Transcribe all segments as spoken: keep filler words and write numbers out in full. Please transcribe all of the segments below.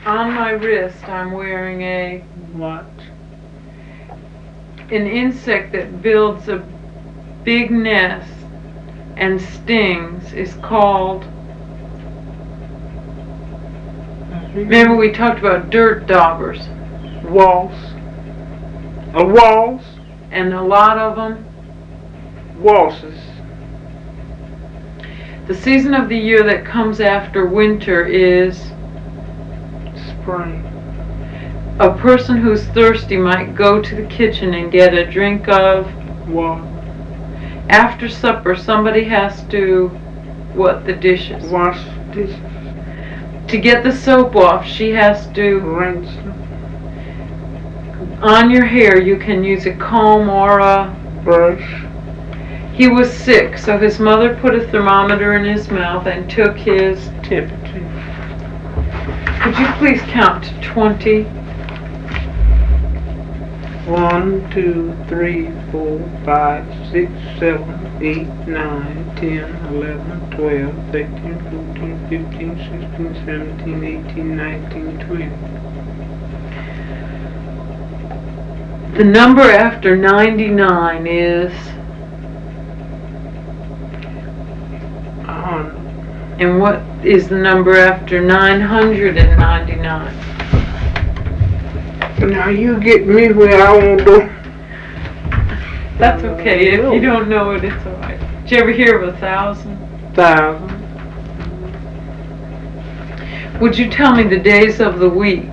On my wrist, I'm wearing a Watch. an insect that builds a big nest and stings is called. Remember we talked about dirt daubers. Wasp. A wasp. And a lot of them. Wasps. The season of the year that comes after winter is. Spring. A person who's thirsty might go to the kitchen and get a drink of water. After supper, somebody has to what the dishes? Wash dishes. To get the soap off, she has to rinse. On your hair, you can use a comb or a brush. He was sick, so his mother put a thermometer in his mouth and took his temperature. Could you please count to twenty? One, two, three, four, five, six, seven, eight, nine, ten, eleven, twelve, thirteen, fourteen, fifteen, sixteen, seventeen, eighteen, nineteen, twenty. The number after ninety-nine is a hundred. And what is the number after nine hundred ninety-nine? Now you get me where I want to go. That's okay. If you don't know it, it's alright. Did you ever hear of a thousand? Thousand. Would you tell me the days of the week?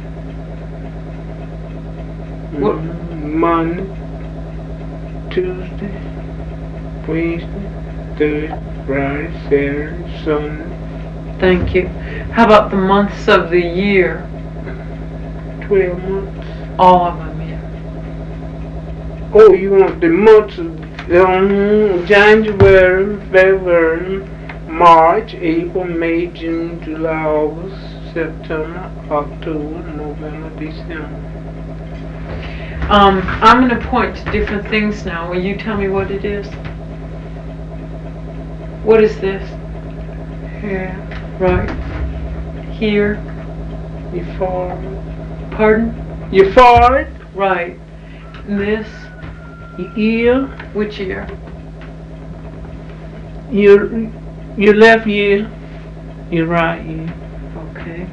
What? Monday, Tuesday, Wednesday, Thursday, Friday, Saturday, Sunday. Thank you. How about the months of the year? Twelve months. All of them, yeah. Oh, you want the months of um, January, February, March, April, May, June, July, August, September, October, November, December. Um, I'm going to point to different things now. Will you tell me what it is? What is this? Here. Right. Here. You fart. Pardon? You fart. Right. And this? Your ear. Which ear? Your, your left ear. Your right ear. Okay.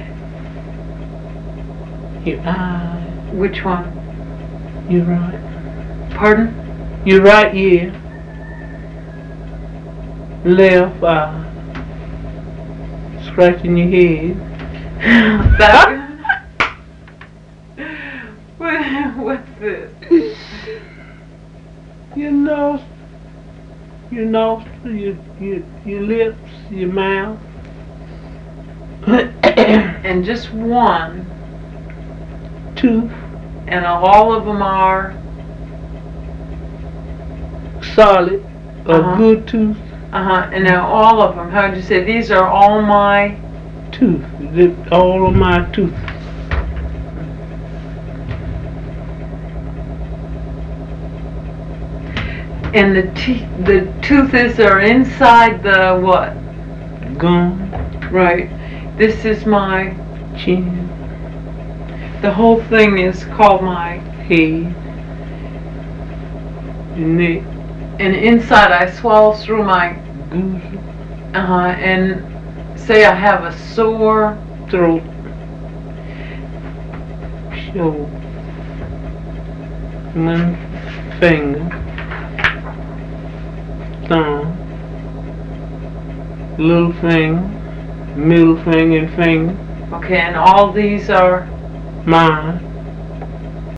Your eye. Which one? Your right. Pardon? Your right ear. Left eye. Scratching your head. That. What's this? Your nose. Your nose. Your, your, your lips. Your mouth. And just one. Tooth. And all of them are solid. A uh-huh. good tooth. Uh-huh. And now all of them, how would you say, these are all my tooth. All of my tooth. And the teeth, the toothes are inside the what? Gum. Right. This is my chin. The whole thing is called my head. Your neck. And inside I swallow through my goose. Uh-huh. And say I have a sore throat. Shoulder. One finger. Thumb. Little finger. Middle finger and finger. Okay, and all these are mine.